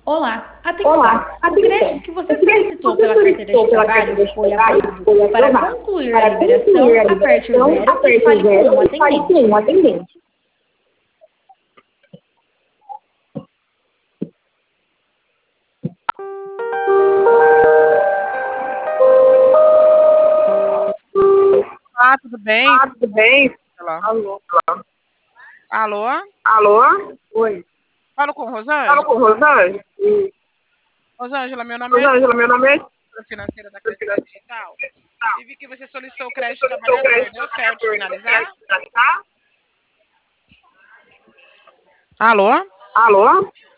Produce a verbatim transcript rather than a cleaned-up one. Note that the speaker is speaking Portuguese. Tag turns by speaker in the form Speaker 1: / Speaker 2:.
Speaker 1: Olá, atenção!
Speaker 2: Olá,
Speaker 1: O crédito
Speaker 2: atenção.
Speaker 1: que você
Speaker 2: O crédito que
Speaker 1: solicitou
Speaker 2: você
Speaker 1: pela carteira de
Speaker 2: solicitou pela
Speaker 1: trabalho
Speaker 2: carteira de
Speaker 1: foi
Speaker 2: trabalho
Speaker 1: aprovado.
Speaker 2: foi
Speaker 1: Para
Speaker 2: aprovado.
Speaker 1: concluir a
Speaker 2: Para concluir
Speaker 1: liberação,
Speaker 2: a
Speaker 1: aperte o
Speaker 2: liberação,
Speaker 1: zero e
Speaker 2: aperte o
Speaker 1: fale com
Speaker 2: zero
Speaker 1: um
Speaker 2: e fale com
Speaker 1: atendente.
Speaker 2: um atendente.
Speaker 3: Olá, tudo bem?
Speaker 2: Ah, tudo bem?
Speaker 3: Olá.
Speaker 2: Alô?
Speaker 3: Alô?
Speaker 2: Alô? Oi.
Speaker 3: Falo com
Speaker 2: Fala
Speaker 3: Rosângela?
Speaker 2: com Rosângela? Sim.
Speaker 3: Rosângela, meu nome é
Speaker 2: Rosângela, meu nome é
Speaker 3: Diretora financeira da Crescente Digital e vi que você solicitou o crédito
Speaker 2: Solicitou
Speaker 3: trabalhador.
Speaker 2: crédito
Speaker 3: Deu certo
Speaker 2: trabalhador. Deu
Speaker 3: finalizar?
Speaker 2: certo finalizar?
Speaker 3: Alô?
Speaker 2: Alô?